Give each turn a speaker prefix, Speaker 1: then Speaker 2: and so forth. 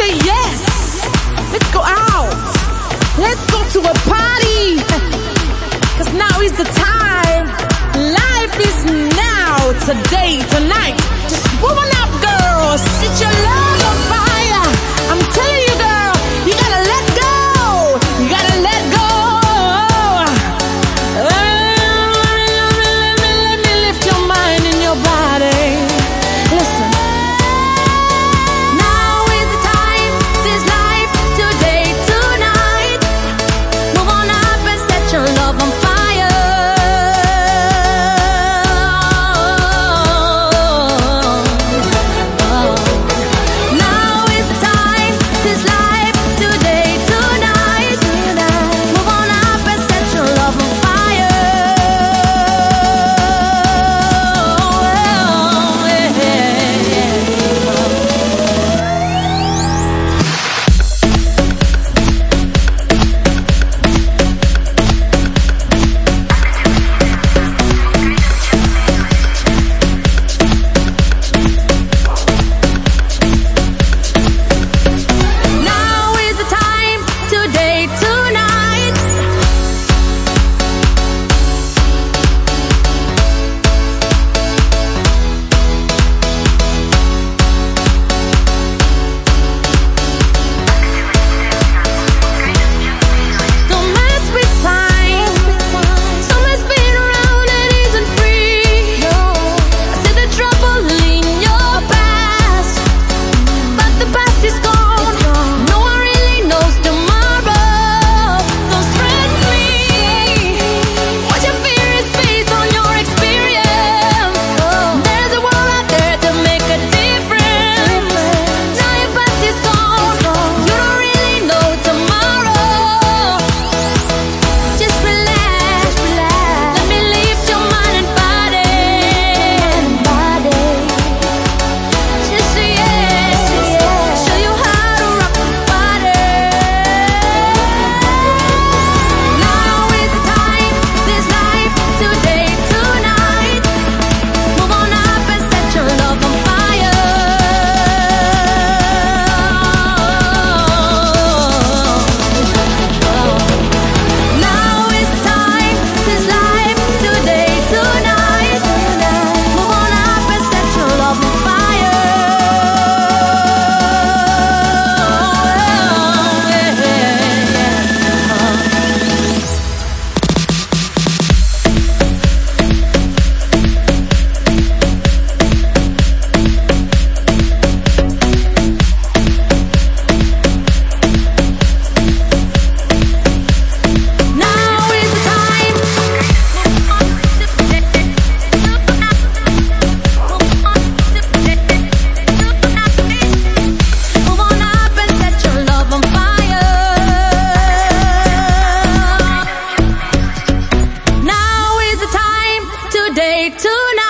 Speaker 1: say yes. Let's go out. Let's go to a party. 'Cause now is the time. Life is now, today, tonight. Just move on up, girl. Set your love on fire. I'm telling you, girl, you gotta let go. You gotta let go. Let me lift your mind and your body. Listen.
Speaker 2: Now is the time, this life, today, tonight. Move on up and set your love on fire. Now is the time, this life, today, tonight. Move on up and set your love on fire. Now is the time, today, tonight. Don't mess with time. Summer's been around and isn't free. I see the trouble in your past, but the past is gone. No one really knows tomorrow. Don't stress me. What you fear is based on your experience. There's a world out there to make a difference. Now your past is gone. You don't really know tomorrow. Just relax. Let me lift your mind and body. Just say yes. Show you how to rock the body. Now is the time, this life, today, tonight. Move on up and set your love on fire. Now is the time, this life, today, tonight. Move on up and set your love on fire. Now is the time. Move on up and set your love on fire. Now is the time, today, tonight.